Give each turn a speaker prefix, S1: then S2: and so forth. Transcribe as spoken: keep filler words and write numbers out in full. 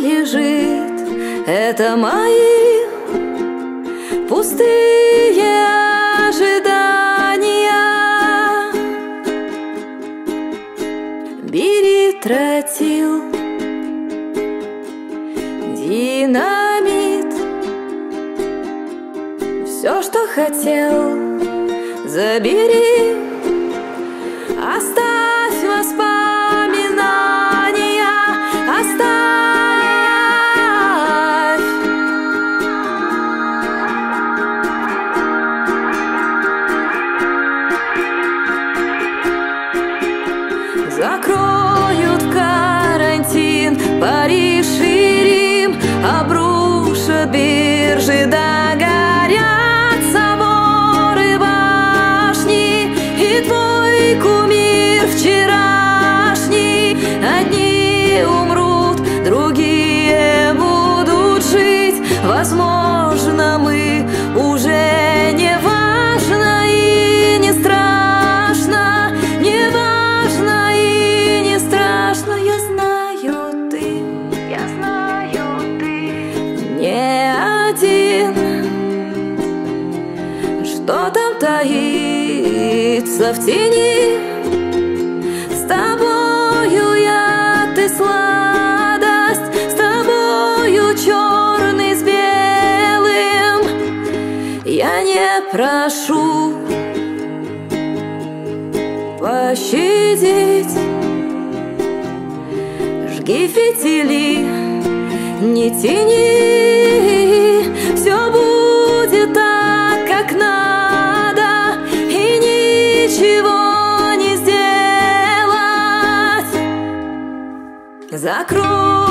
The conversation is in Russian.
S1: лежит, это мои пустые ожидания. Бери тротил, динамит, все, что хотел, забери, оставь воспоминания, оставь. Закроют в карантин Париж и Рим, обрушат биржи, догорят соборы, башни, и твой кумир вчерашний. Одни умрут, другие будут жить. Возможно, мы уже не важно и не страшно, не важно и не страшно. Я знаю, ты, я знаю, ты не один. Что там таится в тени? С тобою я, ты сладость, с тобою черный с белым. Я не прошу пощадить. Жги фитили, не тяни, все будет так, как надо, и ничего не сделать. Закрой